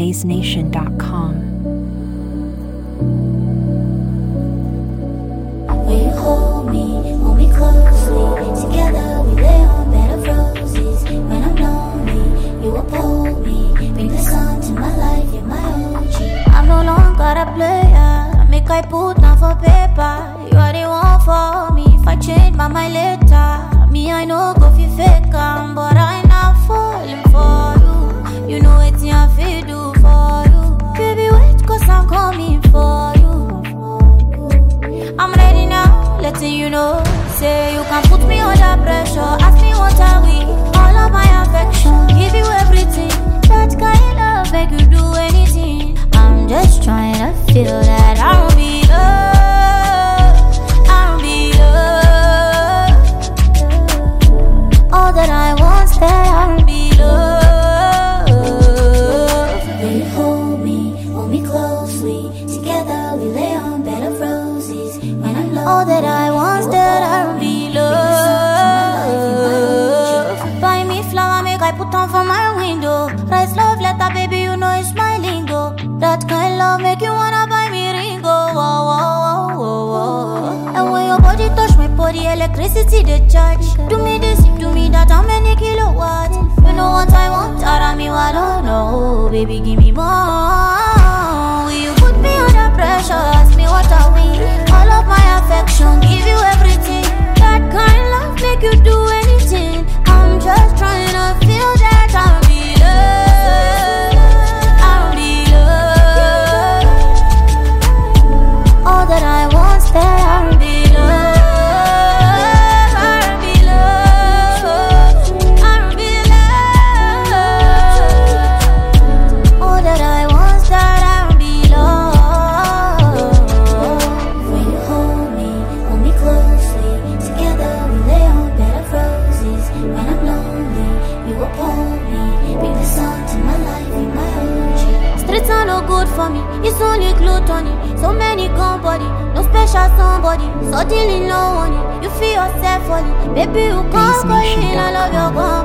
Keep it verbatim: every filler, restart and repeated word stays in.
bass nation dot com. When you hold me, hold me closely. Together we lay on bed of roses. When I'm lonely, you uphold me. Bring the sun to my life, you're my O G. I'm no longer a player. Make I put down for paper. You are the one for me. If I change my mind later, me I know go fi fake am, but I not falling for you. You know what I feel do for you. Baby wait, cause I'm coming for you. I'm ready now, letting you know. Say you can put me under pressure. Ask me what are we, all of my affection. Give you everything, that kind of love make you do anything. I'm just trying to feel that I don't be loved, I don't be loved. All that I want's that I don't be loved. When you hold me, hold me closely. Together we lay on bed of roses. When I'm lonely, all that I want's that I don't be loved. Buy me flower, make I put on for my window. Write love letter, baby, you know it's my lingo. That kind of love make you wanna buy me ringo. Whoa, whoa, whoa, whoa, whoa. And when your body touch my body, electricity they charge. Do me this, do me that, how many kilowatts? You know what I want, Arami, I don't know. Baby, give me more. Will you put me under pressure? Ask me what are we? All of my affection, give you everything. That kind of love make you do anything. I'm just trying to feel that I'll be loved, I'll be loved. All that I want's that I'll be loved, I'll be loved, I'll be loved. All that I want's that I'll be loved. When you hold me, hold me closely. Together we lay on bed of roses. When I'm lonely, you uphold me. Bring the sun to my life, you my O G. Streets are no good for me, it's only gluttony. So many company, no special somebody. Suddenly no money, you feel yourself falling. Baby, you can't go in, I love your body.